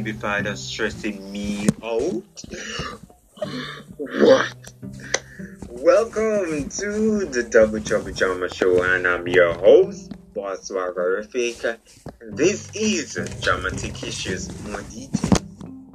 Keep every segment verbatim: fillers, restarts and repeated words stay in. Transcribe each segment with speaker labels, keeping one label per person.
Speaker 1: baby father stressing me out? What? Welcome to the Double Trouble Drama Show, and I'm your host, Boss Swagger Rafika. This is Dramatic Issues, more details.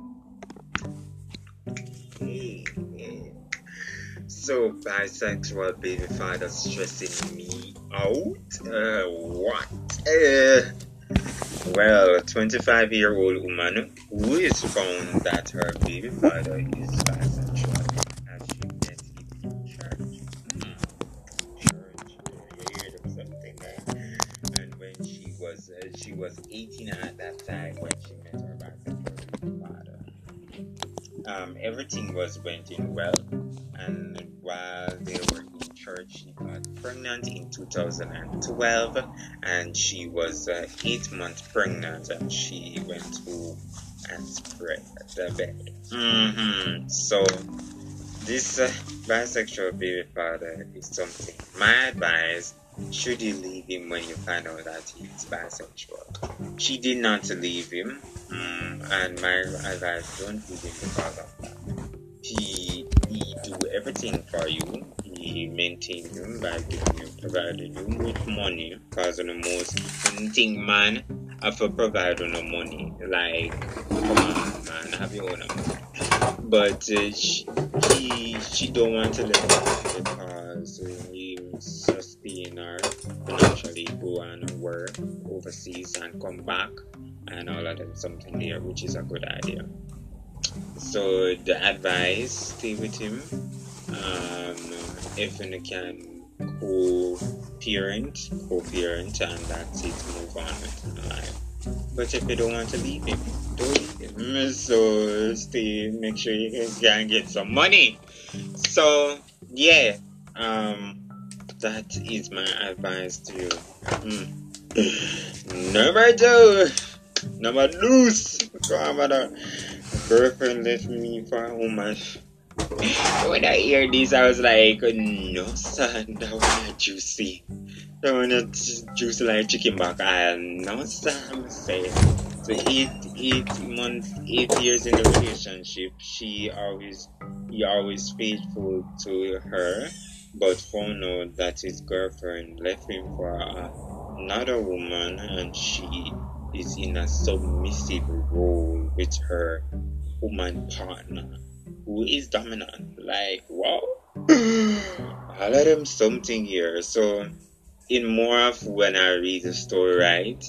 Speaker 1: Hey, hey. So, bisexual baby father stressing me out? Uh, what? Uh, well, a twenty-five year old woman who is found that her baby father is bisexual as she met him in church. Hmm. Church, you heard of something there? And when she was uh, she was eighteen at that time when she met her bisexual baby father. Um, everything was went in well, and while they were in church, she got pregnant in two thousand twelve, and she was uh, eight months pregnant, and she went home and spread the bed. Mm-hmm. So this uh, bisexual baby father is something. My advice: should you leave him when you find out that he's bisexual? She did not leave him. Mm, and my advice: don't leave him because of that. He he do everything for you. He maintain you by giving you, providing you with money. Cause the most thing man have to provide on the money. Like, come on, man, have your own money. But uh, she, he she don't want to let him because uh, he sustain her financially, go and work overseas and come back and all of them something there, which is a good idea. So the advice: stay with him. Um, if you can co-parent, co-parent, and that's it. Move on with your life. But if you don't want to leave him, don't leave him. So stay. Make sure you can get some money. So yeah, um, that is my advice to you. Mm. Number two. Number loose. Grandmother, girlfriend left me for a woman. When I hear this, I was like, no, son, that one not juicy. That one not juicy like chicken back. I no, son, I'm saying. So eight, eight months, eight years in the relationship, she always, he always faithful to her, but found out that his girlfriend left him for uh, another woman, and she is in a submissive role with her woman partner who is dominant. Like, wow. I let him something here. So in more of when I read the story, right,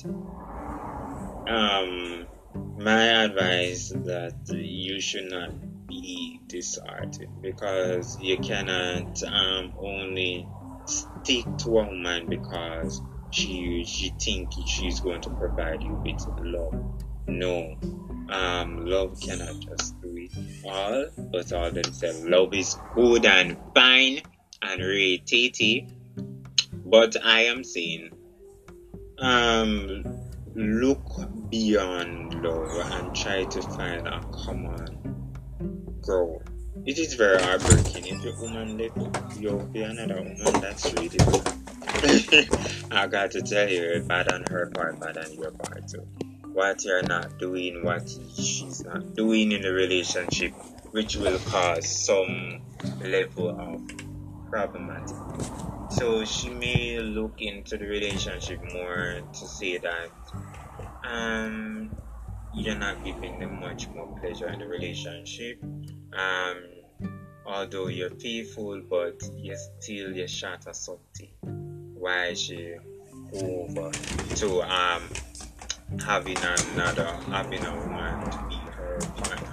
Speaker 1: um my advice that you should not be disheartened, because you cannot um only stick to a woman because she she think she's going to provide you with love. No, um, love cannot just do it all, but all themselves. Love is good and fine and really tasty, but I am saying, um, look beyond love and try to find a common ground. It is very heartbreaking if your woman left you with another woman. That's really good. I got to tell you, bad on her part, bad on your part too. What you're not doing, what she's not doing in the relationship, which will cause some level of problematic. So she may look into the relationship more to say that um you're not giving them much more pleasure in the relationship. Um, although you're faithful, but you still you're short of something. Why she go over to um having another having a woman to be her partner?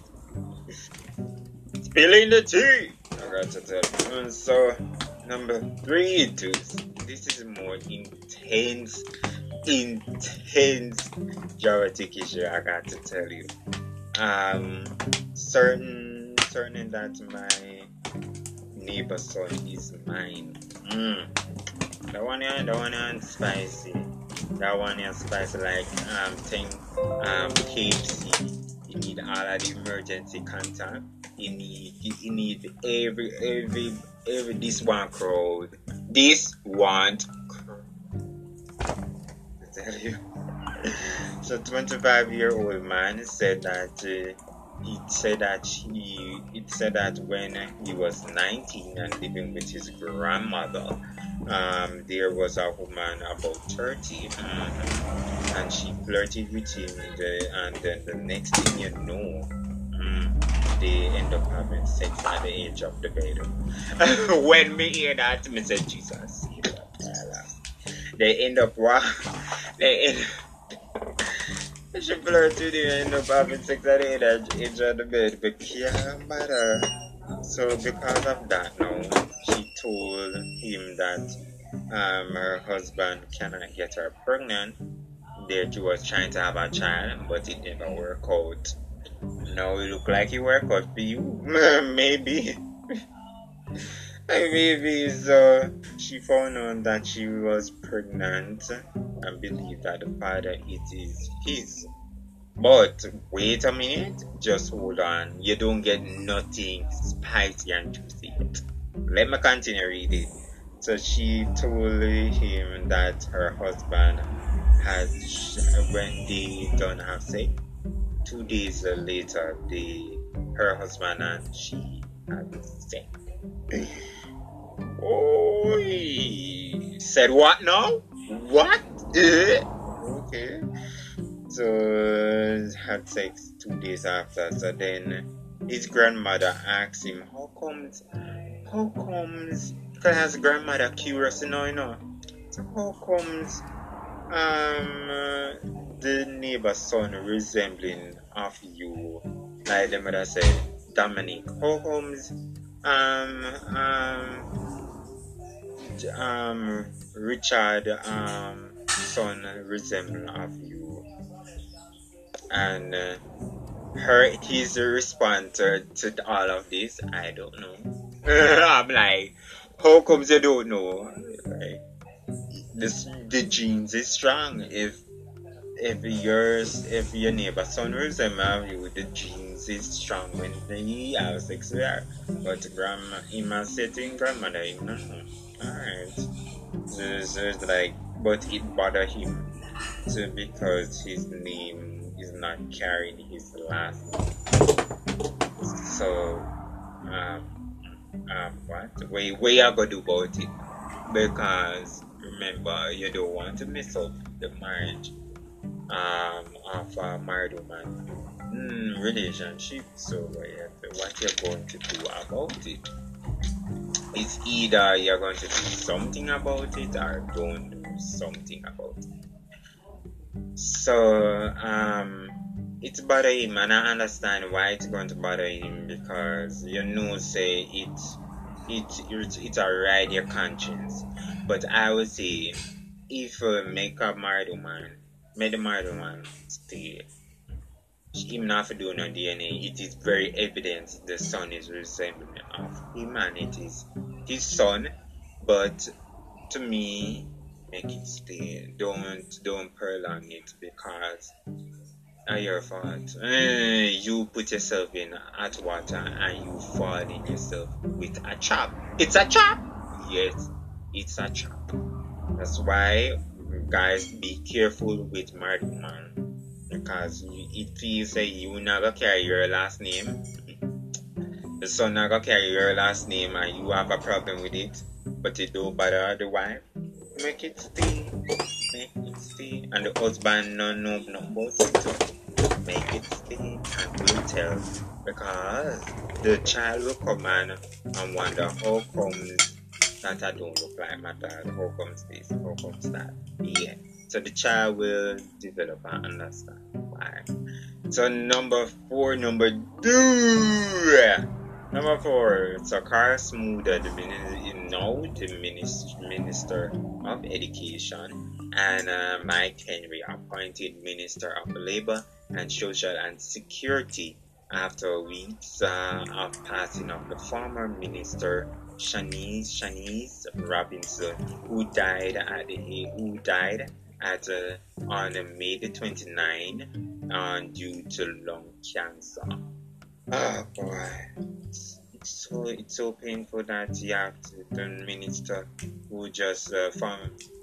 Speaker 1: Spilling the tea, I got to tell you. And so number three, dude, this is more intense, intense dramatic issue. I got to tell you. Um, certain certain that my neighbor's son is mine. Mm. That one here, that one here is spicy. That one here is spicy like um thing um K F C. You need all of the emergency contact. You need you need every every every this one crowd. This one crowd. I tell you. So twenty-five-year-old man said that uh, he said that he it said that when he was nineteen and living with his grandmother, um, there was a woman about thirty, mm, and she flirted with him, the, and then the next thing you know, mm, they end up having sex at the edge of the bed. When me hear that, me say, Jesus, they end up what? They end she flirted with him and end up having sex at the edge of the bed, but yeah, matter. So because of that now, she told him that um, her husband cannot get her pregnant. That she was trying to have a child, but it didn't work out. Now it look like it worked out for you. Maybe. Maybe. So she found out that she was pregnant and believed that the father it is his. But wait a minute, just hold on. You don't get nothing spicy and juicy yet. Let me continue reading. So she told him that her husband has, when they don't have sex, two days later, they, her husband and she had sex. Oh, said what now? What? Okay. So had sex two days after. So then his grandmother asked him, "How comes? How comes?" Because his grandmother curious, you know, you know. So how comes um uh, the neighbor's son resembling of you? Like the mother said, Dominic. How comes um um um Richard um son resembling of you? And uh, her his response to, to all of this, I don't know. I'm like, how comes you don't know? Like, this the genes is strong. If if yours if your neighbor's son resemble you, the genes is strong when he has sex with her. But grandma Ima said to grandmother, you know, alright. So, so it's like, but it bothered him so because his name is not carrying his last name. So um um what? Way way I gotta do about it. Because remember, you don't want to mess up the marriage um of a married woman mm, relationship. So what you're going to do about it is either you're going to do something about it or don't do something about it. So um it's bother him, and I understand why it's going to bother him, because you know say it it it, it alright your conscience. But I would say if uh, make a married woman, make the married woman stay, him not for do no D N A, it is very evident the son is resembling of him and it is his son. But to me, make it stay. Don't don't prolong it, because it's your fault. Uh, you put yourself in hot water and you fall in yourself with a trap. It's a trap. Yes, it's a trap. That's why, guys, be careful with married woman, because it feels like you not gonna carry your last name. The son not gonna carry your last name, and you have a problem with it, but it don't bother the wife. Make it stay. Make it stay. And the husband no no no about it too. Make it stay and we'll tell, because the child will come and, and wonder how comes that I don't look like my dad, how comes this, how comes that. Yeah. So the child will develop and understand why. So number four, number two. Number four, so Carl Smoother, the minister, now the minister, minister of Education, and uh, Mike Henry, appointed Minister of Labor and Social and Security after weeks uh, of passing of the former minister Shanice Shanice Robinson, who died at the who died at uh, on May the twenty-ninth uh, due to lung cancer. Oh boy, it's, it's so it's so painful that you have to the minister who just uh, from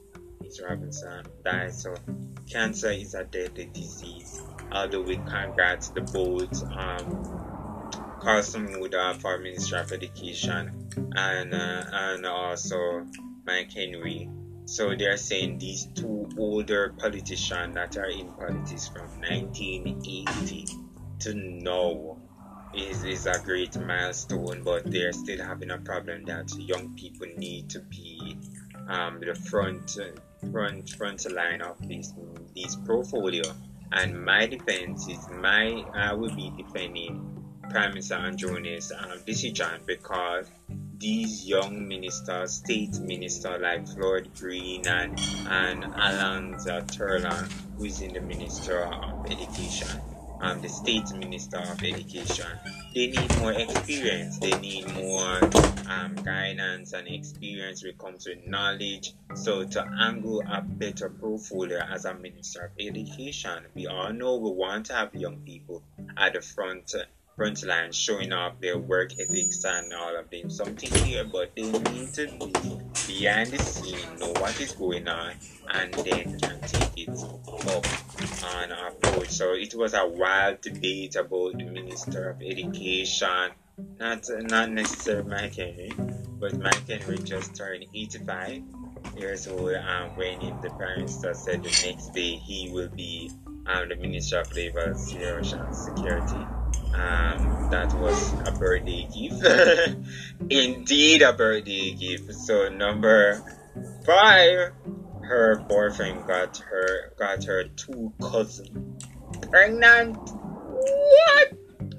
Speaker 1: Miss Robinson, died. So cancer is a deadly disease. Although we congrats the both um, Carson Muda for Ministry of Education and uh, and also Mike Henry. So they're saying these two older politicians that are in politics from nineteen eighty to now is, is a great milestone, but they're still having a problem that young people need to be um, the front front front line of this this portfolio. And my defense is my I will be defending Prime Minister Androni's um, decision, because these young ministers, state ministers like Floyd Green and, and Alonzo Turlan, who is in the Minister of Education, um, the State Minister of Education, they need more experience. They need more um, guidance and experience when it comes to knowledge. So to angle a better portfolio as a Minister of Education, we all know we want to have young people at the front front line showing off their work ethics and all of them something here, but they need to be behind the scene, know what is going on, and then can take it up on approach. So it was a wild debate about the Minister of Education, not not necessarily Mike Henry, but Mike Henry just turned eighty-five years old, and when the Prime Minister said the next day he will be um, the Minister of Labor and Security. Um, that was a birthday gift. Indeed, a birthday gift. So number five, her boyfriend got her got her two cousins pregnant. What?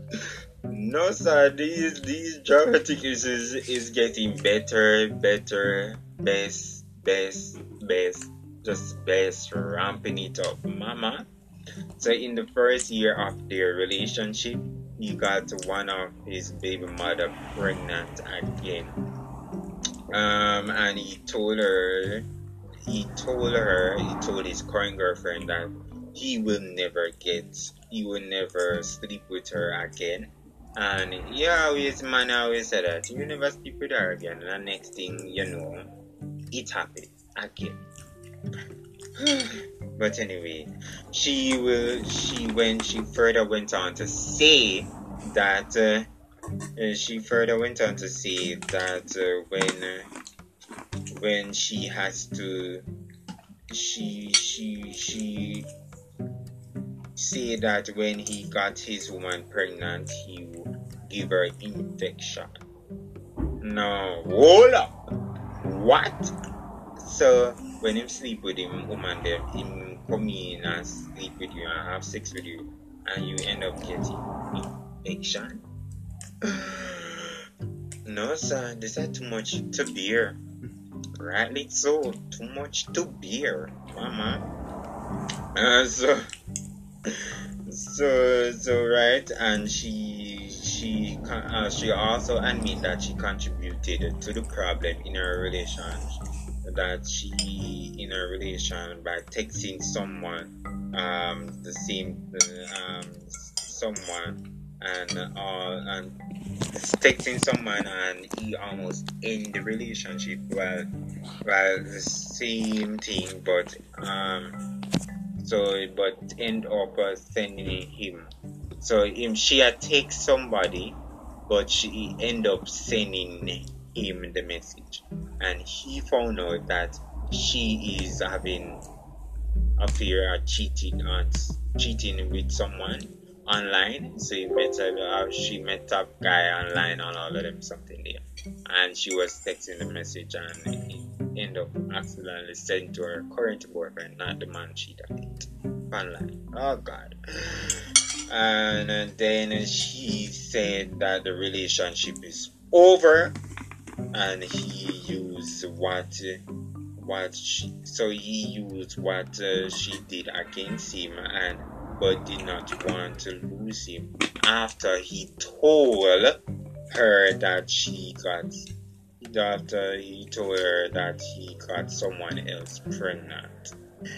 Speaker 1: No, sir. These these dramatic issues is getting better, better, best, best, best, just best, ramping it up, mama. So in the first year of their relationship, he got one of his baby mother pregnant again. Um, and he told her, he told her, he told his current girlfriend that he will never get, he will never sleep with her again. And yeah, always man always said that you never sleep with her again. And the next thing you know, it happened again. But anyway, she will. She when she further went on to say that uh, she further went on to say that uh, when uh, when she has to, she she she say that when he got his woman pregnant, he would give her infection. No, hold up, what? So when him sleep with him, woman, there, him come in and sleep with you and have sex with you, and you end up getting infection. No, sir, this is too much to bear. Rightly so, too much to bear, mama. Uh, so, so, so, right, and she, she, uh, she also admit that she contributed to the problem in her relationship. That she in a relation by texting someone, um, the same, um, someone, and all, and texting someone, and he almost end the relationship. Well, well, the same thing, but um, so but end up uh, sending him. So him, she had text somebody, but she end up sending him the message, and he found out that she is having affair or cheating on cheating with someone online. So he met a, uh, she met a guy online and all of them something there, and she was texting the message, and he ended up accidentally sent to her current boyfriend, not the man she dated online. Oh God. And then she said that the relationship is over, and he used what what she so he used what uh, she did against him, and but did not want to lose him after he told her that she got after he told her that he got someone else pregnant.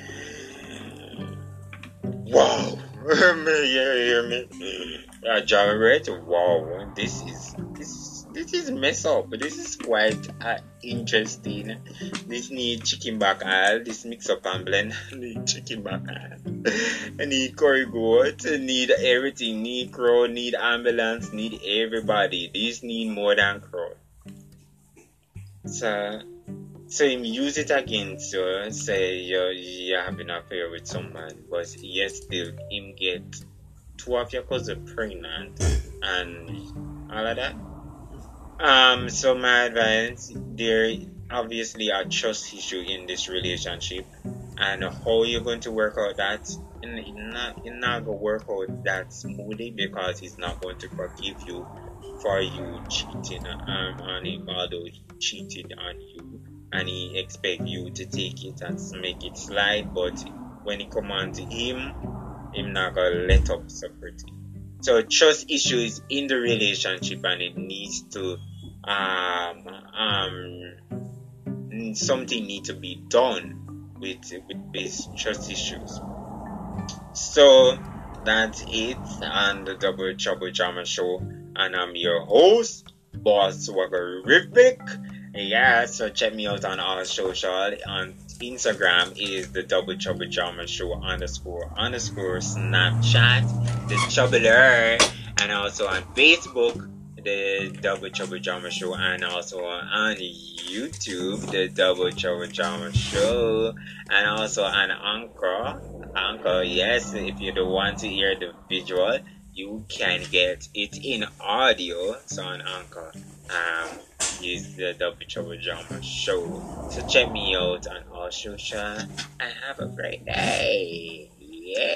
Speaker 1: Wow. You hear me? Uh, Jared, wow, this is this this is mess up. This is quite uh, interesting. This need chicken back aisle. This mix up and blend. Need chicken back aisle. Need curry goat. Need everything. Need crow. Need ambulance. Need everybody. This need more than crow. So, so him use it against you. Say you you having an affair with someone, but yes, still him get two of your cousins pregnant and all of that. Um, so my advice, there obviously a trust issue in this relationship, and how you're going to work out that, and it's not, it's not going to work out that smoothly because he's not going to forgive you for you cheating um, on him, although he cheated on you, and he expect you to take it and make it slide, but when it come on to him, him not going to let up separate it. So trust issues in the relationship, and it needs to um um something need to be done with with these trust issues. So that's it on the Double Trouble Drama Show, and I'm your host, Boss Waggerific. Yeah, so check me out on all social. On Instagram is the Double Trouble Drama Show underscore underscore Snapchat, the Troubler, and also on Facebook, the Double Trouble Drama Show, and also on YouTube, the Double Trouble Drama Show, and also on Anchor. Anchor, yes, if you don't want to hear the visual, you can get it in audio. So on Anchor, um, is the Double Trouble Drama Show. So check me out on all social and have a great day. Yeah.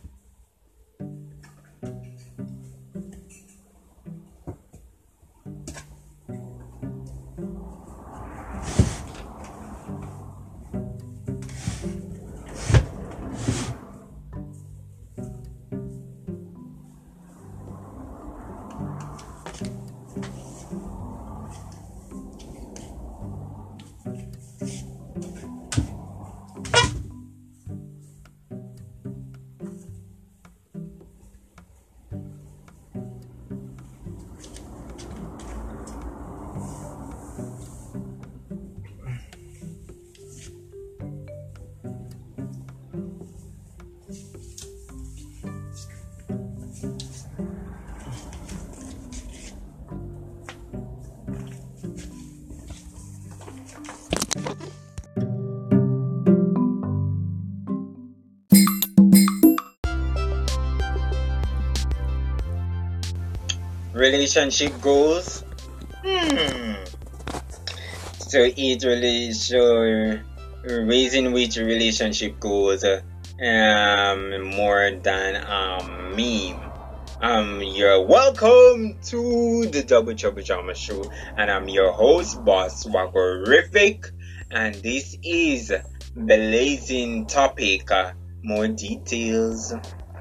Speaker 1: Relationship goals. Hmm. So it really show raising which relationship goals um more than um meme. Um, you're welcome to the Double Trouble Drama Show, and I'm your host, Boss Waggerific, and this is Blazing Topic. Uh, more details.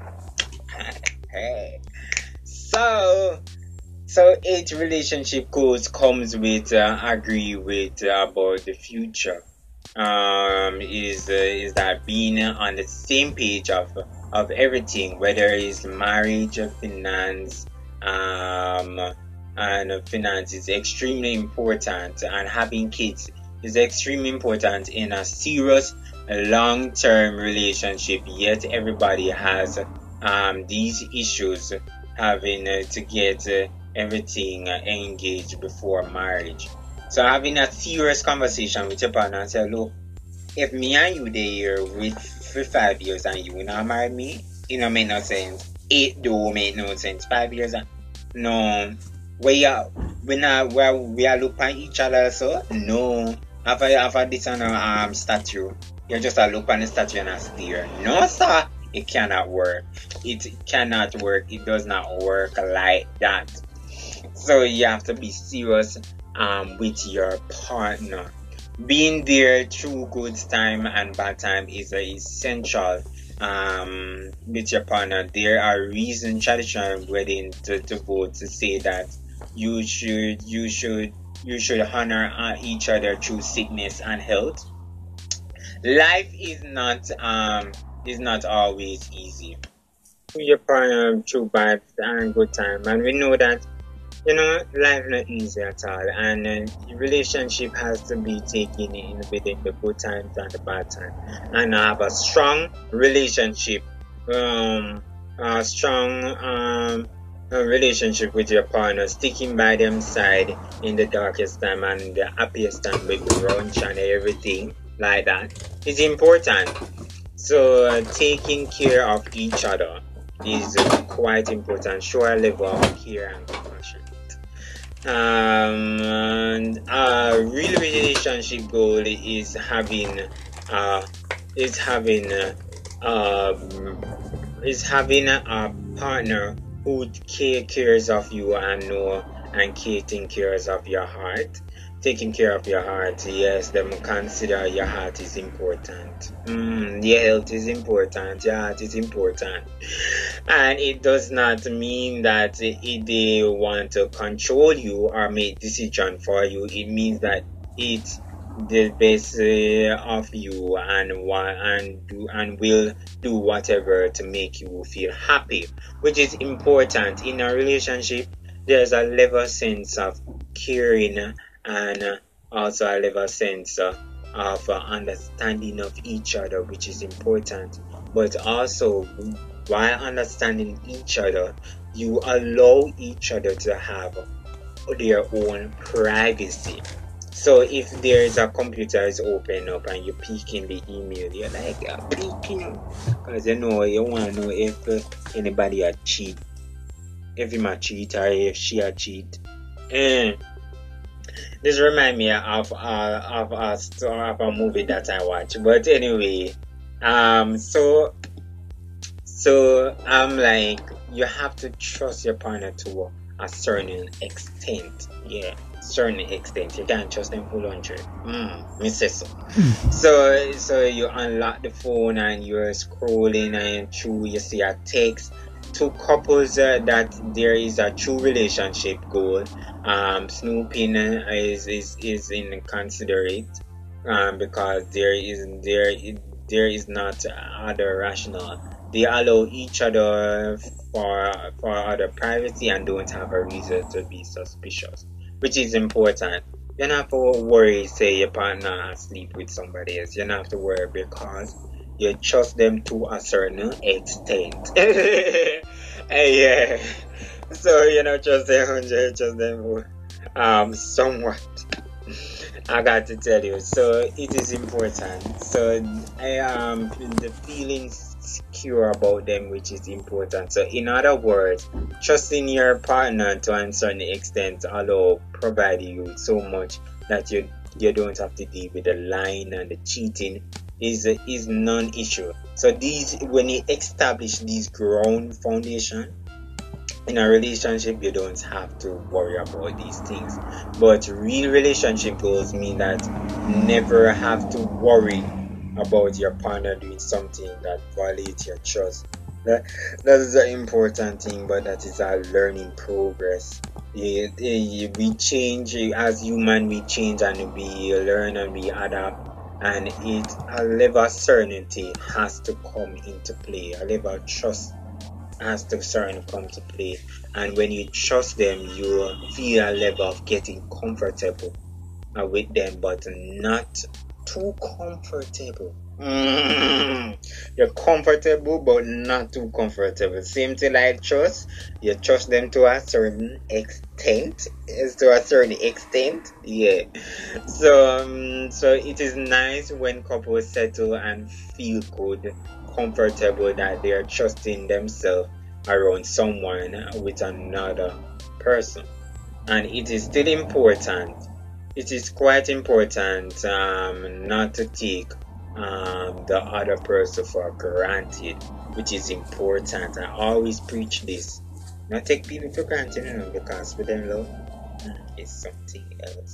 Speaker 1: Hey. So, so eight relationship goals comes with uh, agree with uh, about the future. Um, is uh, is that being on the same page of of everything, whether it's marriage, finance, um, and finance is extremely important, and having kids is extremely important in a serious long-term relationship. Yet everybody has um these issues, having uh, to get uh, everything uh, engaged before marriage. So having a serious conversation with your partner and say, look, if me and you there with for five years and you not marry me, it don't make no sense. It don't make no sense. Five years and no. We are we not we are, we are look at each other so no. After after this on a um statue, you just a look on the statue and a stare. No sir, it cannot work. It cannot work. It does not work like that. So you have to be serious um with your partner. Being there through good time and bad time is uh, essential um with your partner. There are reasons traditional wedding to, to vote to say that you should you should you should honor uh, each other through sickness and health. Life is not um is not always easy. Your partner through bad and good time, and we know that you know, life not easy at all, and uh, relationship has to be taken in within the good times and the bad times, and have a strong relationship, um, a strong um, a relationship with your partner, sticking by them side in the darkest time and the happiest time with brunch and everything like that is important. So uh, taking care of each other is uh, quite important. Show a level of care and compassion. Um, and a real relationship goal is having uh, is having uh, um, is having a partner who care, cares of you and know and taking care of your heart. Taking care of your heart, yes, them consider your heart is important. Mm, your health is important, your heart is important. And it does not mean that it, they want to control you or make decision for you. It means that it's the best uh, of you and and do and will do whatever to make you feel happy, which is important in a relationship. There's a level sense of caring and uh, also a level sense uh, of uh, understanding of each other, which is important. But also, while understanding each other, you allow each other to have their own privacy. So if there is a computer is open up and you peek in the email, you're like, uh, peeking, because you know you want to know if uh, anybody a cheat, if him a cheat or if she a cheat. And this remind me of uh, of a story of a movie that I watched. But anyway, um, so so I'm like, you have to trust your partner to a certain extent. Yeah, certain extent. You can't trust them full hundred. Mm, me say so. so so you unlock the phone and you're scrolling and through you see a text. Two couples uh, that there is a true relationship goal. Um, snooping is is is inconsiderate um, because there is there there is not other rational. They allow each other for for other privacy and don't have a reason to be suspicious, which is important. You don't have to worry, say your partner sleep with somebody else. You don't have to worry because you trust them to a certain extent. Yeah. So you know, trust them, you trust them um somewhat. I got to tell you. So it is important. So I um the feeling secure about them, which is important. So in other words, trusting your partner to a certain extent allow provide you so much that you you don't have to deal with the lying and the cheating is is non-issue. So these, when you establish these ground foundation in a relationship, you don't have to worry about these things. But real relationship goals mean that never have to worry about your partner doing something that violates your trust. That that is an important thing, but that is a learning progress. Yeah, yeah, we change as human, we change and we learn and we adapt. And it a level of certainty has to come into play. A level of trust has to certain come to play. And when you trust them, you feel a level of getting comfortable uh, with them, but not too comfortable. Mm. You're comfortable, but not too comfortable. Same thing like trust. You trust them to a certain extent. Is to a certain extent, yeah. So, um, so it is nice when couples settle and feel good, comfortable that they are trusting themselves around someone with another person. And it is still important. It is quite important um, not to take Um, the other person for granted, which is important. I always preach this. Not take people for granted, you know, because with them love is something else.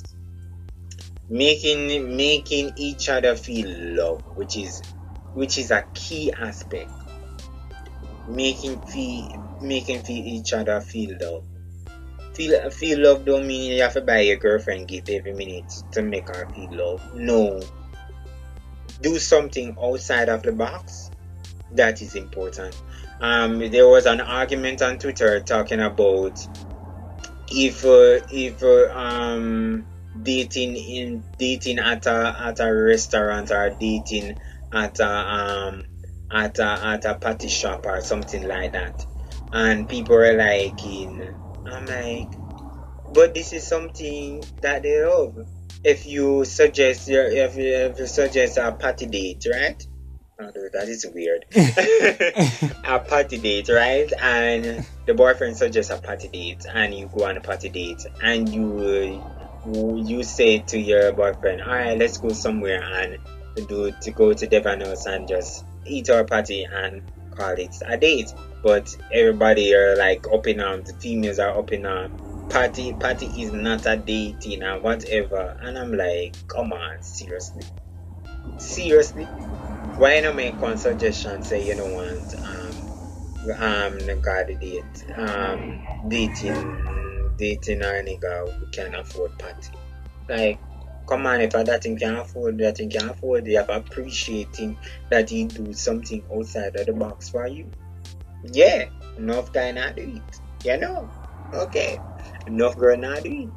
Speaker 1: Making making each other feel love, which is which is a key aspect. Making feel making feel each other feel love. Feel feel love don't mean you have to buy your girlfriend gift every minute to make her feel love. No. Do something outside of the box. That is important. Um, there was an argument on Twitter talking about if uh, if uh, um dating in dating at a at a restaurant or dating at a um at a at a party shop or something like that, and people are liking. I'm like, but this is something that they love. If you suggest your if you, if you suggest a party date, right? Oh, dude, that is weird. A party date, right? And the boyfriend suggests a party date, and you go on a party date, and you uh, you say to your boyfriend, "All right, let's go somewhere and do to go to Devanos and just eat our party and call it a date." But everybody are like up in arms. The females are up in arms. Party, party is not a dating and whatever. And I'm like, come on, seriously, seriously. Why not make one suggestion? Say you don't want um um nigga to date um dating dating a nigga who can afford party. Like, come on, if that thing can afford, that thing can afford, you have appreciating that he do something outside of the box for you. Yeah, enough guy not do it. You know, okay, enough girl not do it.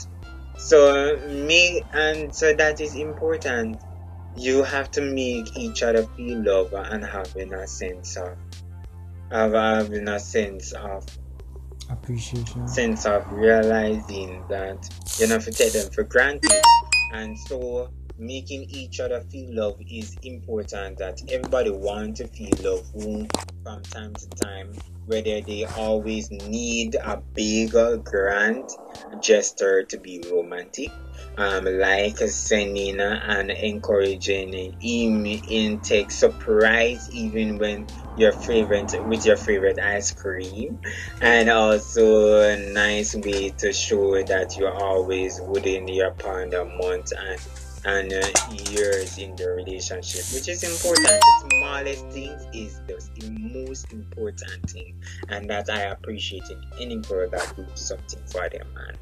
Speaker 1: So me and so that is important. You have to make each other feel love and having a sense of, of having a sense of
Speaker 2: appreciation,
Speaker 1: sense of realizing that you don't have to take them for granted. And so making each other feel love is important. That everybody wants to feel love from time to time, whether they always need a big grand gesture to be romantic. Um, like sending and encouraging email intake surprise even when your favorite with your favorite ice cream, and also a nice way to show that you're always within your partner month and and uh, years in the relationship, which is important. The smallest things is the most important thing, and that I appreciate in any girl that do something for their man.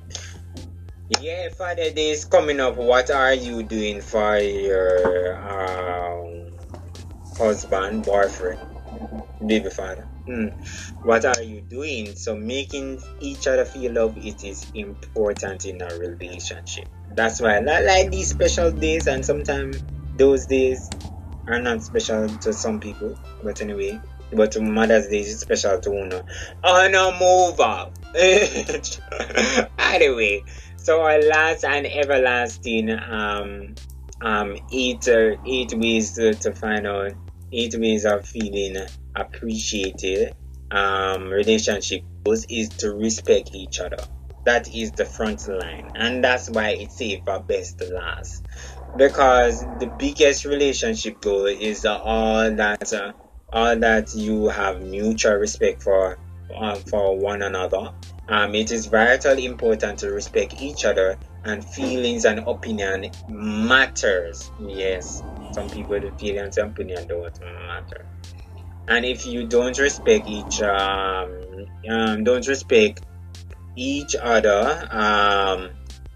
Speaker 1: Yeah, Father Day is coming up. What are you doing for your um, husband, boyfriend, baby father? Hmm. What are you doing? So making each other feel love, it is important in a relationship. That's why I like these special days, and sometimes those days are not special to some people. But anyway, but Mother's Day is special to Uno. Oh no, move up. Anyway. So our last and everlasting um um eight uh, eight ways to, to find out eight ways of feeling appreciated um relationship goals is to respect each other. That is the front line, and that's why it's safe for best to last, because the biggest relationship goal is uh, all that uh, all that you have mutual respect for uh, for one another. Um, it is vitally important to respect each other, and feelings and opinion matters. Yes, some people the feelings and opinion don't matter. And if you don't respect each um, um don't respect each other, um,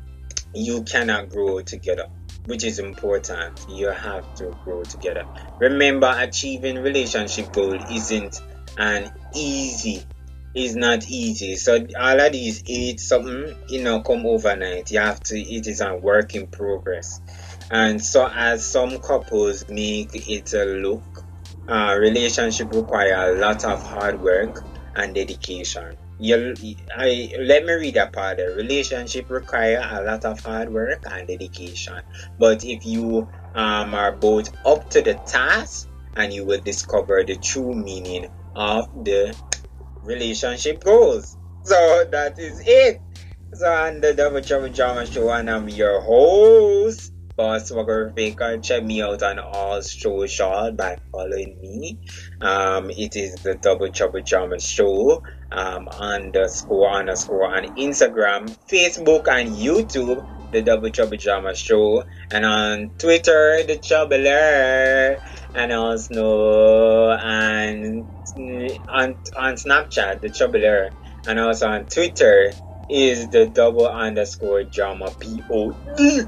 Speaker 1: you cannot grow together, which is important. You have to grow together. Remember, achieving relationship goal isn't an easy. It's not easy. So all of these eight something, you know, come overnight. You have to. It is a work in progress. And so, as some couples make it a look, uh, relationship require a lot of hard work and dedication. You, I let me read that part. The relationship require a lot of hard work and dedication. But if you um are both up to the task, and you will discover the true meaning of the relationship goals. So that is it. So on the Double Trouble Drama Show, and I'm your host, Boss Swagger Faker. Check me out on all social by following me. Um, it is the Double Trouble Drama Show. Um, underscore underscore on Instagram, Facebook, and YouTube. The Double Trouble Drama Show, and on Twitter, the Troubler, and also and on on Snapchat, the Troubler, and also on Twitter is the double underscore drama P O D.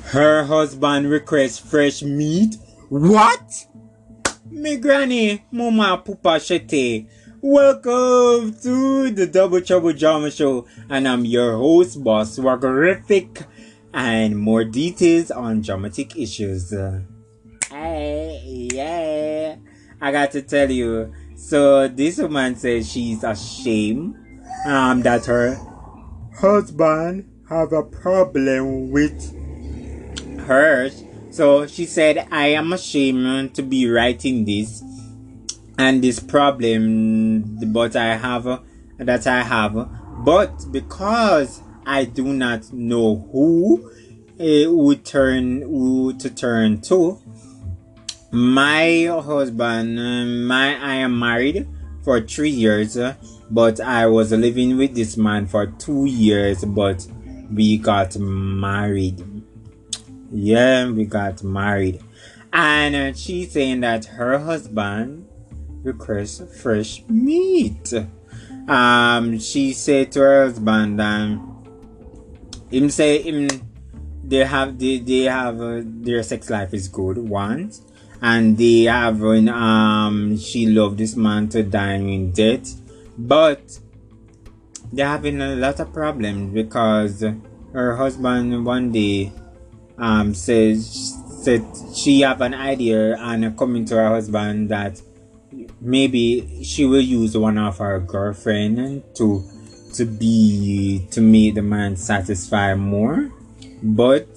Speaker 2: Her husband requests fresh meat. What? Me granny, mama, pupa, shete. Welcome to the Double Trouble Drama Show, and I'm your host, Boss Waggerific, and more details on dramatic issues. Uh, hey, yeah, I got to tell you. So this woman says she's ashamed um that her husband have a problem with her. So she said, I am ashamed to be writing this and this problem but I have that I have, but because I do not know who uh, would turn who to turn to. My husband, uh, my I am married for three years, uh, but I was living with this man for two years, but we got married. Yeah, we got married. And uh, she's saying that her husband requests fresh meat. Um, she said to her husband, um, him say him they have they, they have uh, their sex life is good once, and they have um she loved this man to dine in debt, but they're having a lot of problems because her husband one day um says said she have an idea and coming to her husband that maybe she will use one of her girlfriend to to be to make the man satisfy more, but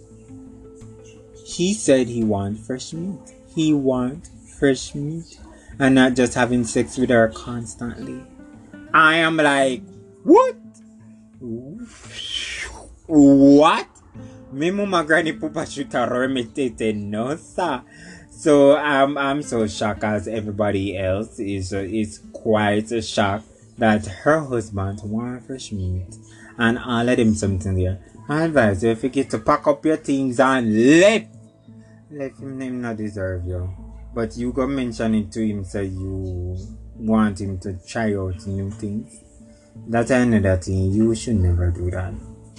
Speaker 2: he said he want fresh meat. He want fresh meat and not just having sex with her constantly. I am like, what? What? Me mama granny pupa shuta remitete no sir. So um, I'm so shocked as everybody else is uh, is quite uh, shocked that her husband want fresh meat and I let him something there. I advise you if you get to pack up your things and leave. Let him, him not deserve you. But you go mention it to him so you want him to try out new things. That's another thing. You should never do that.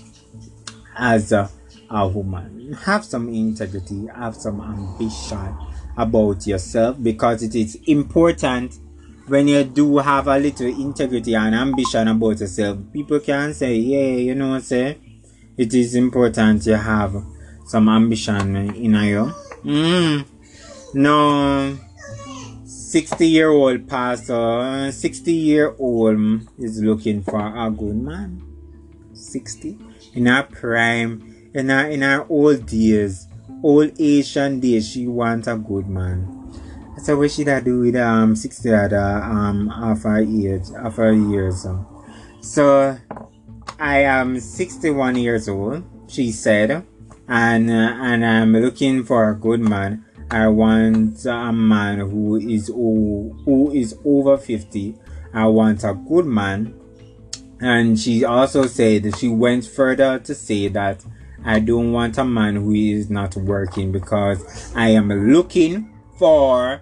Speaker 2: As a, a woman, have some integrity, have some ambition about yourself, because it is important when you do have a little integrity and ambition about yourself. People can say, yeah, you know what I'm saying? It is important you have some ambition in you. Mm. No, sixty year old pastor, sixty year old is looking for a good man. sixty in her prime, in her in her old days, old Asian days, she wants a good man. So what should I do with um sixty other um of her age, of her years? So I am sixty-one years old, she said, and uh, and I'm looking for a good man. I want a man who is o- who is over fifty. I want a good man. And she also said, she went further to say that I don't want a man who is not working, because I am looking for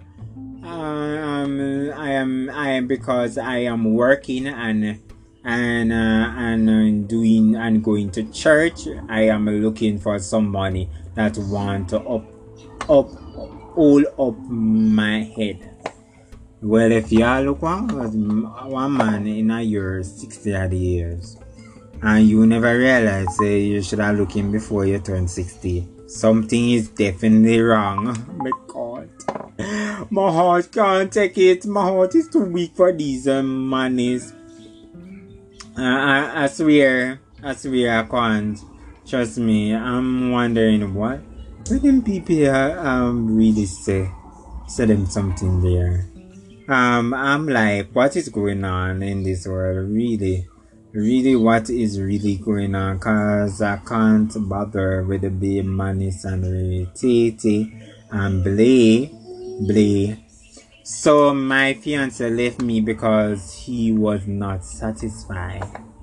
Speaker 2: um I am I am because I am working and and uh, and uh, doing and going to church. I am looking for somebody that want to up up all up my head. Well, if y'all look one, one man in a year, sixty odd years, and you never realize uh, you should have looked in before you turn sixty, something is definitely wrong. Because my heart can't take it. My heart is too weak for these um, monies. Uh, I, I swear, I swear I can't. Trust me, I'm wondering what. What them people uh, um really say? Say them something there. Um, I'm like, what is going on in this world? Really, really, what is really going on? Cause I can't bother with the big money and Titi and Blay, Blay. So my fiance left me because he was not satisfied.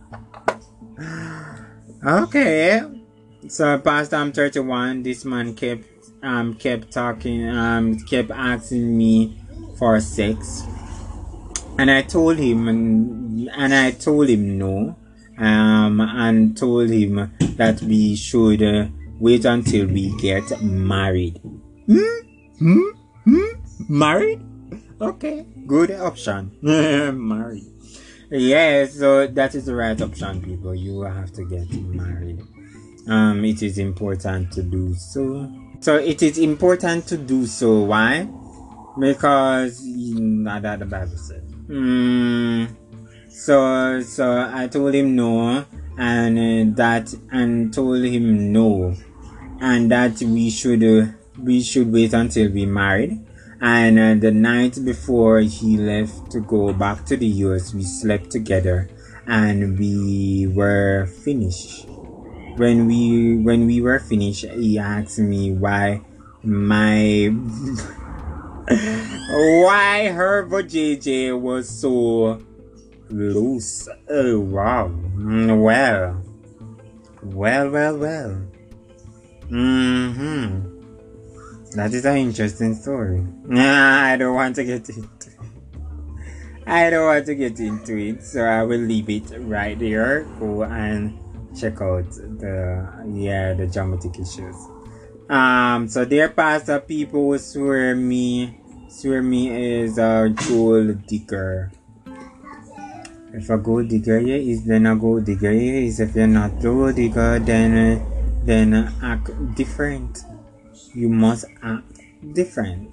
Speaker 2: Okay. So past I'm thirty-one, this man kept um kept talking um kept asking me for sex, and I told him and, and I told him no, um and told him that we should uh, wait until we get married. Hmm? Hmm? Hmm? Married? Okay, good option. Married. Yeah, so that is the right option, people. You have to get married. Um, it is important to do so. So it is important to do so. Why? Because not that the Bible said. Mm, so so I told him no, and uh, that and told him no, and that we should uh, we should wait until we married. And uh, the night before he left to go back to the U S, we slept together, and we were finished. When we when we were finished, he asked me why my why her vajayjay was so loose. Oh wow. Mm, Well, well, well, well. Mm-hmm. That is an interesting story. Nah, I don't want to get into it. I don't want to get into it, so I will leave it right there. Go and check out the yeah the dramatic issues. Um, so dear pastor, people will swear me, swear me is a gold digger. If a gold digger yeah, is then a gold digger yeah, is if you're not a gold digger, then uh, then uh, act different. You must act different.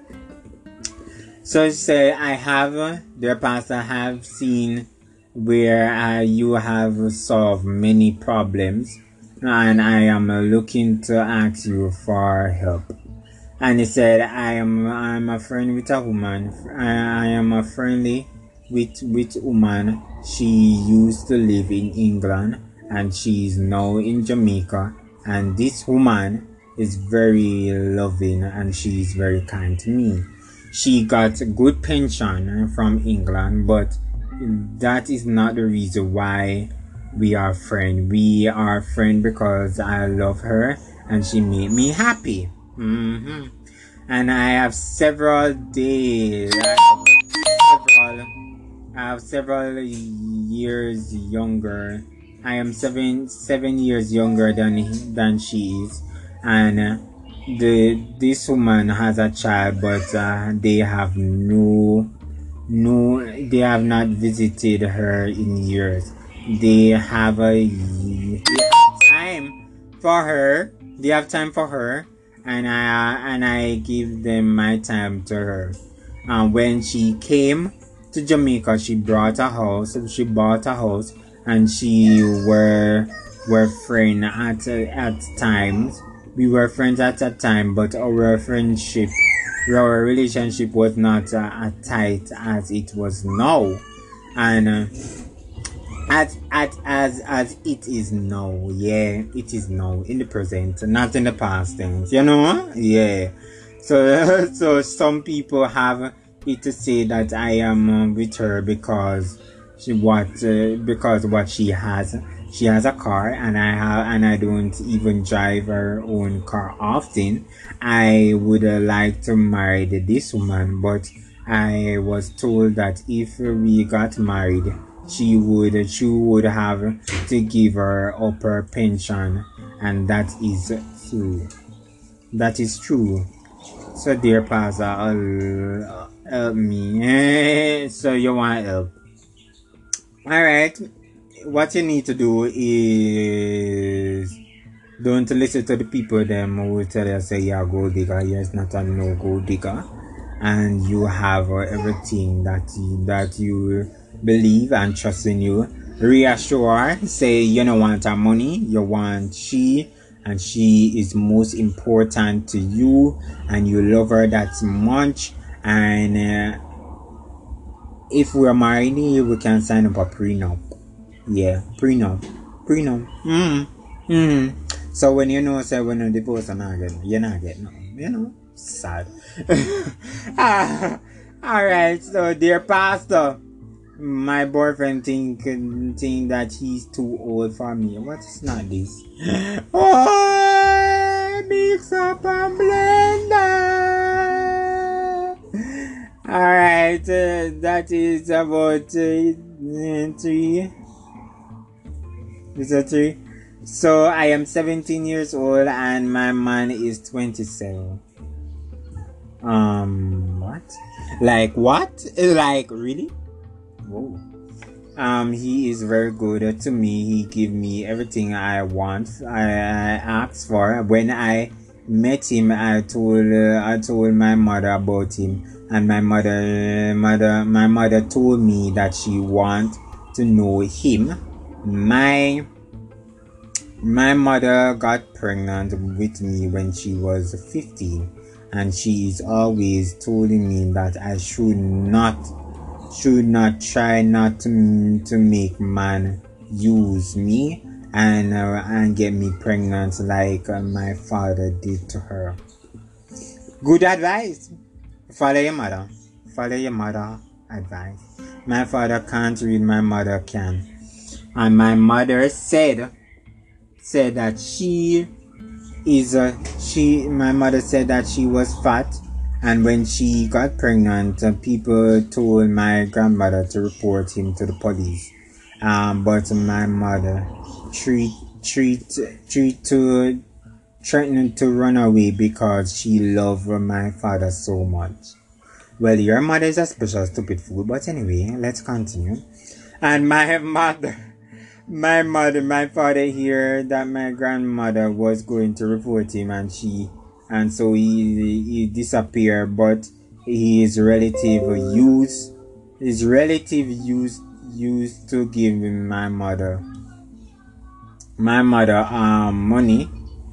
Speaker 2: So say I have, uh, dear pastor, have seen where uh, you have solved many problems, and I am uh, looking to ask you for help. And he said, I am I'm a friend with a woman. I, I am a friendly with with woman. She used to live in England, and she is now in Jamaica. And this woman is very loving, and she is very kind to me. She got a good pension from England, but that is not the reason why we are friends. We are friends because I love her and she made me happy. Mm-hmm. And I have several days. I have several, I have several years younger. I am seven seven years younger than than she is, and uh, the this woman has a child, but uh, they have no no they have not visited her in years. They have a they have time for her. They have time for her, and I and I give them my time to her. And when she came to Jamaica, she brought a house. She bought a house, and she were were friends at at times. We were friends at that time, but our friendship, our relationship was not uh, as tight as it was now, and uh, at at as as it is now. Yeah, it is now in the present, not in the past things. You know? Yeah. So so some people have it to say that I am uh, with her because she what uh, because what she has. She has a car, and I have, and I don't even drive her own car often. I would uh, like to marry this woman, but I was told that if we got married, she would she would have to give her up her pension, and that is true. That is true. So dear pastor, uh, help me. So you want help? All right. What you need to do is don't listen to the people them who tell you say you're a gold digger. You're not a no gold digger, and you have uh, everything that you, that you believe and trust in you. Reassure, say you don't want her money, you want she, and she is most important to you, and you love her that much. And uh, if we're married, we can sign up a prenup. Yeah, prenup. Prenup. Mm. Mm. So when you know say when you divorce and not get you're not getting no. You know? Sad. ah, Alright, so dear pastor, my boyfriend think think that he's too old for me. What is not this? Oh, mix up and blender. Alright, uh, that is about uh, three. Is that three? So I am seventeen years old and my man is twenty-seven. Um, what? Like what? Like really? Whoa. Um, he is very good to me. He give me everything I want. I, I asked for. When I met him, I told uh, I told my mother about him, and my mother mother my mother told me that she want to know him. My my mother got pregnant with me when she was fifteen, and she is always telling me that I should not. should not try not to, to make man use me and uh, and get me pregnant like uh, my father did to her. Good advice. Follow your mother. Follow your mother advice. My father can't read, my mother can. And my mother said said that she is a she my mother said that she was fat. And when she got pregnant, uh, people told my grandmother to report him to the police. Um, but my mother treat treat treat to threatened to run away because she loved my father so much. Well, your mother is a special stupid fool, but anyway, let's continue. And my mother, my mother, my father heard that my grandmother was going to report him, and she. And so he he disappeared, but his relative used his relative used used to give my mother my mother um money.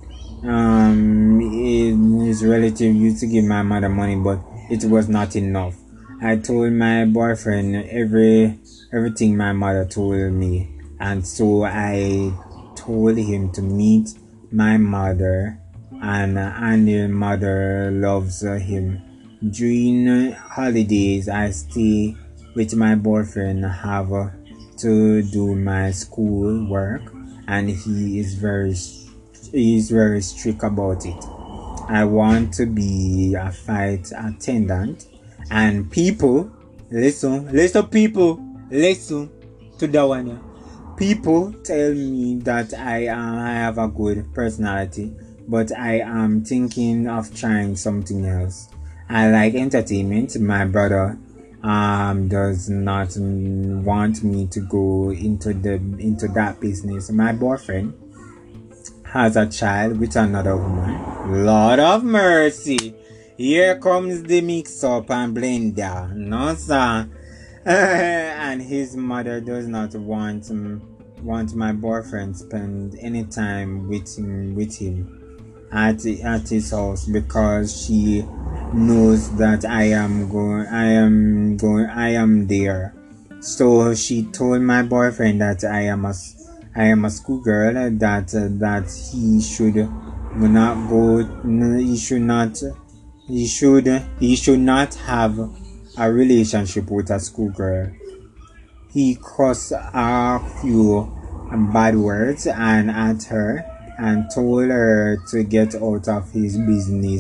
Speaker 2: Um, his relative used to give my mother money, but it was not enough. I told my boyfriend every everything my mother told me, and so I told him to meet my mother. And uh, and mother loves uh, him. During uh, holidays, I stay with my boyfriend, have uh, to do my school work, and he is very he is very strict about it. I want to be a flight attendant, and people listen, listen, people listen to that one. People tell me that I uh, I have a good personality. But I am thinking of trying something else. I like entertainment. My brother um does not want me to go into the into that business. My boyfriend has a child with another woman. Lord of mercy. Here comes the mix up and blender. No sir. And his mother does not want want my boyfriend spend any time with him with him. At, at his house because she knows that I am going I am going I am there. So she told my boyfriend that I am a I am a schoolgirl, that uh, that he should not go he should not he should he should not have a relationship with a schoolgirl. He cursed a few bad words and at her and told her to get out of his business.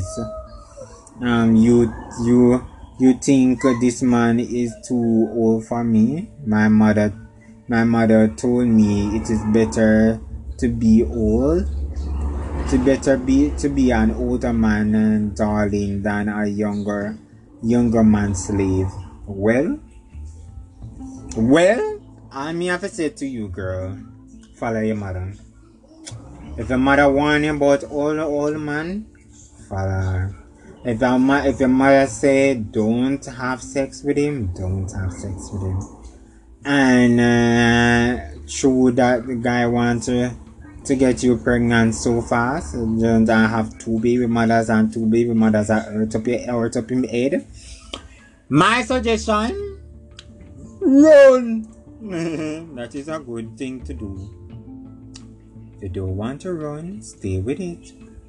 Speaker 2: Um, you, you, you think this man is too old for me? My mother, my mother told me it is better to be old, to better be to be an older man, darling, than a younger, younger man slave. Well, well, I mean, have to say to you, girl, follow your mother. If your mother warn you about old old man, follow her. If your, ma- if your mother say don't have sex with him, don't have sex with him. And uh, true that the guy wants to, to get you pregnant so fast, don't have two baby mothers and two baby mothers are hurt up your hurt up your head. My suggestion, run. That is a good thing to do. If you don't want to run, stay with it.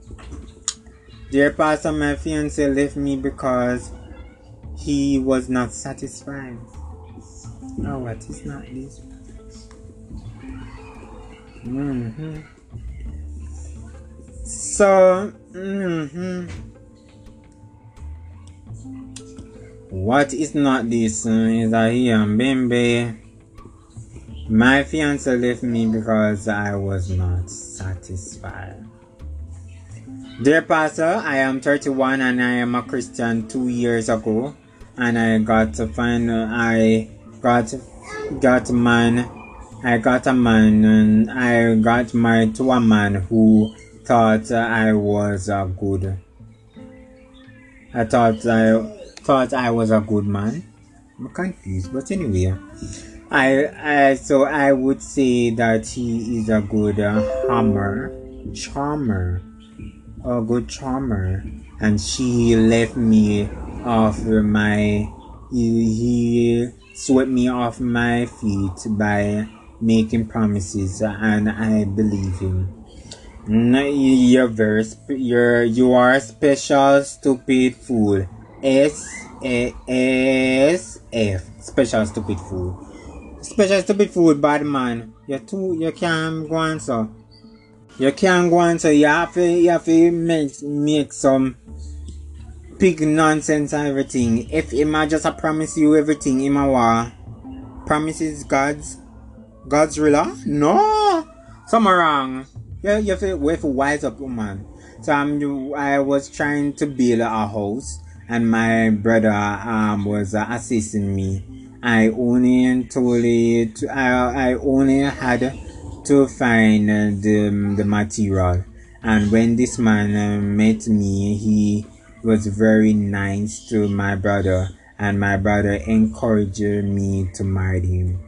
Speaker 2: Dear Pastor, my fiance left me because he was not satisfied. Oh, what is not this? Mm-hmm. So, mm-hmm. What is not this? Uh, is a here, baby. My fiance left me because I was not satisfied. Dear Pastor, I am thirty-one and I am a Christian two years ago, and I got to find I got got man I got a man and I got married to a man who thought I was a good. I thought I thought I was a good man. I'm confused, but anyway, I I so I would say that he is a good uh, hammer, charmer, a good charmer, and she left me off my. He, he swept me off my feet by making promises, and I believe him. No, you're very sp- you're you are a special stupid fool. S A S F special stupid fool. Special stupid fool, bad man. You too. You can't go on so. You can't go on so. You have to. You have to make make some big nonsense and everything. If him a just a promise you everything, him a wa promises God's God's ruler? No, something wrong. You you have to, we have to wise up, man. So I'm I was trying to build a house, and my brother um was uh, assisting me. I only told it. I I only had to find uh, the the material, and when this man uh, met me, he was very nice to my brother, and my brother encouraged me to marry him.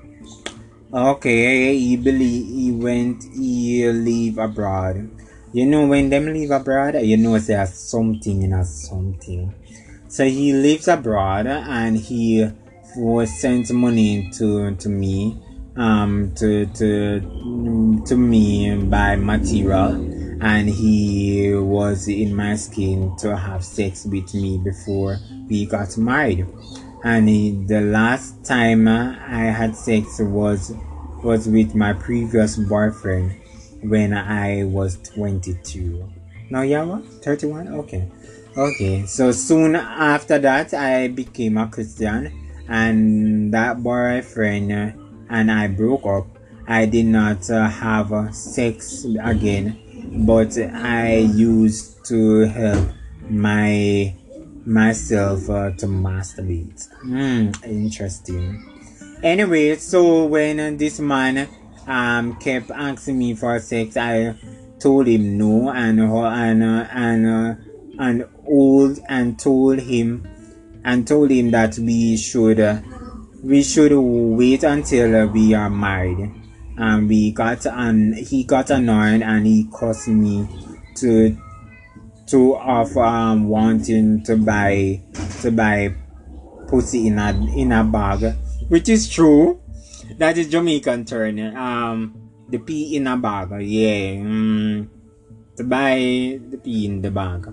Speaker 2: Okay, he believe he went he live abroad. You know when them live abroad, you know there's something in a something. So he lives abroad and he was sent money to to me, um to to to me by material, and he was in my skin to have sex with me before we got married. And he, the last time I had sex was was with my previous boyfriend when I was twenty-two. Now you are thirty-one? Okay. Okay. So soon after that I became a Christian, and that boyfriend and I broke up. I did not uh, have uh, sex again, but I used to help my myself uh, to masturbate. Hmm, interesting. Anyway, so when uh, this man um kept asking me for sex, I told him no, and uh, and uh, and uh, and old and told him and told him that we should uh, we should wait until uh, we are married. And we got and he got annoyed and he caused me to to of um wanting to buy to buy pussy in a in a bag, which is true. That is Jamaican term. Um, the pee in a bag. Yeah. Mm, to buy the pee in the bag.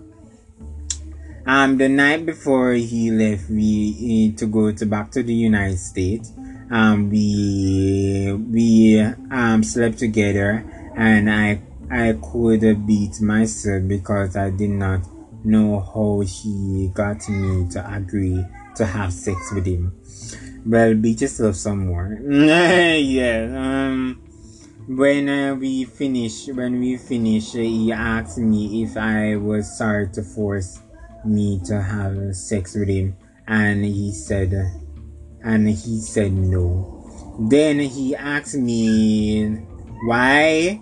Speaker 2: Um, the night before he left, we uh, to go to back to the United States. Um, we we um slept together, and I I could beat myself because I did not know how he got me to agree to have sex with him. Well, beat yourself some more. Yeah. Um. When uh, we finish, when we finish, uh, he asked me if I was sorry to force me to have sex with him, and he said, and he said no. Then he asked me why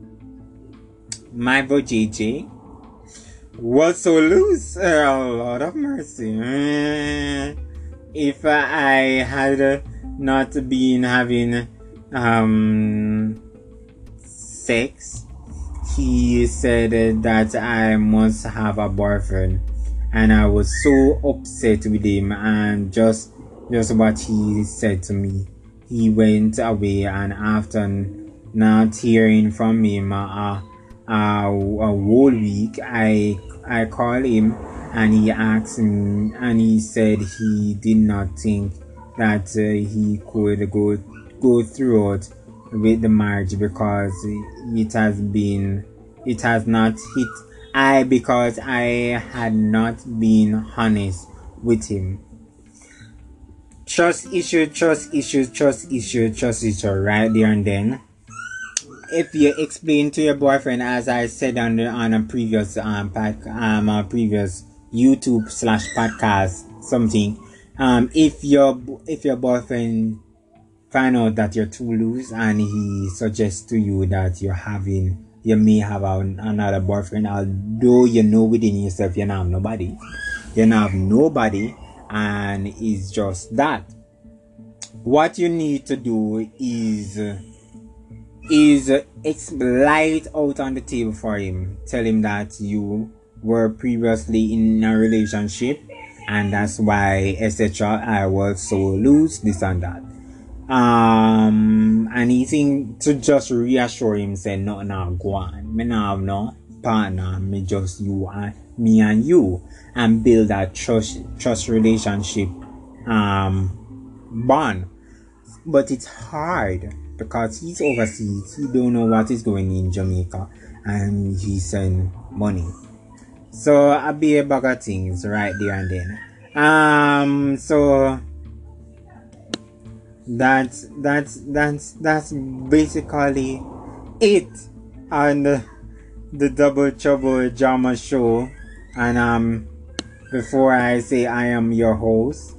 Speaker 2: my vajayjay was so loose. Uh, Lord of mercy. Uh, if uh, I had not been having um sex, he said that I must have a boyfriend, and I was so upset with him, and just just what he said to me. He went away, and after not hearing from him uh, uh, a whole week, I I called him, and he asked me, and he said he did not think that uh, he could go go through it with the marriage because it has been it has not hit I because I had not been honest with him. trust issue, trust issue, trust issue, trust issue, right there and then. If you explain to your boyfriend, as I said on the, on a previous um pack um a previous YouTube slash podcast something, um if your if your boyfriend find out that you're too loose and he suggests to you that you're having you may have a, another boyfriend, although you know within yourself you don't have nobody, you don't have nobody, and it's just that. What you need to do is. Uh, is uh, light out on the table for him. Tell him that you were previously in a relationship and that's why etc. I was so loose, this and that. Um and he think to just reassure him, say no no go on. Me not have no partner, me just you and me and you, and build that trust trust relationship um bond. But it's hard because he's overseas, he don't know what is going in Jamaica, and he send money. So I be a bag of things right there and then. Um, so that's that's that's that's basically it on the, the Double Trouble Drama Show. And um, before I say I am your host,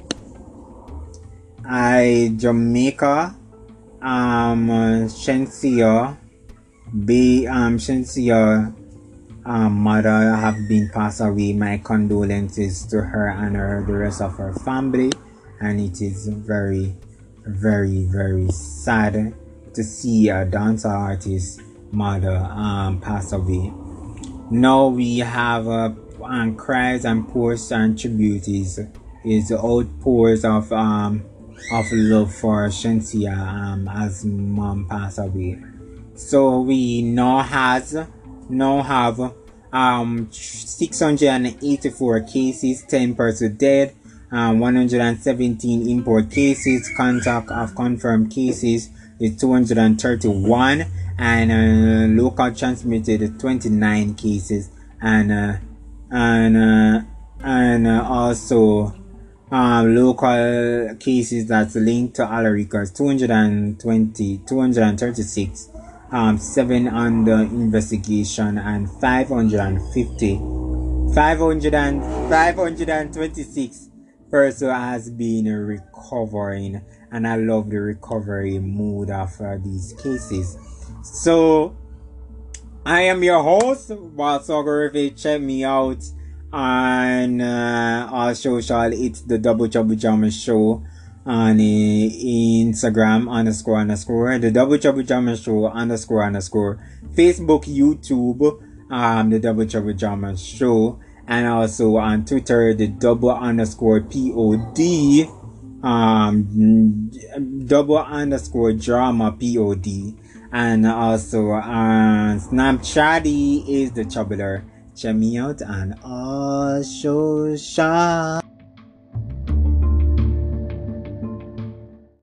Speaker 2: I Jamaica. Um, uh, Shensia, be um Shensia, um, mother have been passed away. My condolences to her and her the rest of her family, and it is very, very, very sad to see a dancer artist mother um pass away. Now we have uh, um, cries and pours and tributes is is outpours of um. of love for Shensia um, as mom passed away. So we now has now have um six hundred eighty-four cases, ten persons dead, um, one hundred seventeen import cases. Contact of confirmed cases is two hundred thirty-one, and uh, local transmitted twenty-nine cases, and uh, and uh, and uh, also Um, local cases that's linked to Alarica's two hundred twenty, two hundred thirty-six, um, seven under investigation, and five hundred fifty, five hundred and five hundred twenty-six person has been recovering, and I love the recovery mood of uh, these cases. So I am your host, Walsogorific. Check me out on uh, our social. It's the Double Trouble Drama Show on uh, Instagram underscore underscore the Double Trouble Drama Show underscore underscore Facebook, YouTube, um the Double Trouble Drama Show, and also on Twitter the double underscore pod um double underscore drama pod, and also on Snapchat is the Troubler. Check me out on all social.